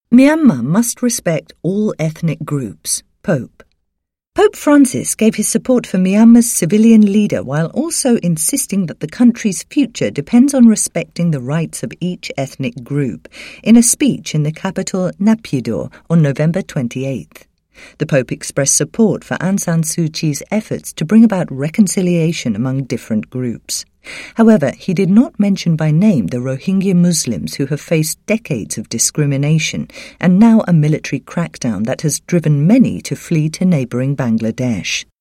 Myanmar must respect all ethnic groups. Pope. Pope Francis gave his support for Myanmar's civilian leader while also insisting that the country's future depends on respecting the rights of each ethnic group in a speech in the capital Naypyidaw on November 28th. The Pope expressed support for Aung San Suu Kyi's efforts to bring about reconciliation among different groups. However, he did not mention by name the Rohingya Muslims who have faced decades of discrimination and now a military crackdown that has driven many to flee to neighbouring Bangladesh.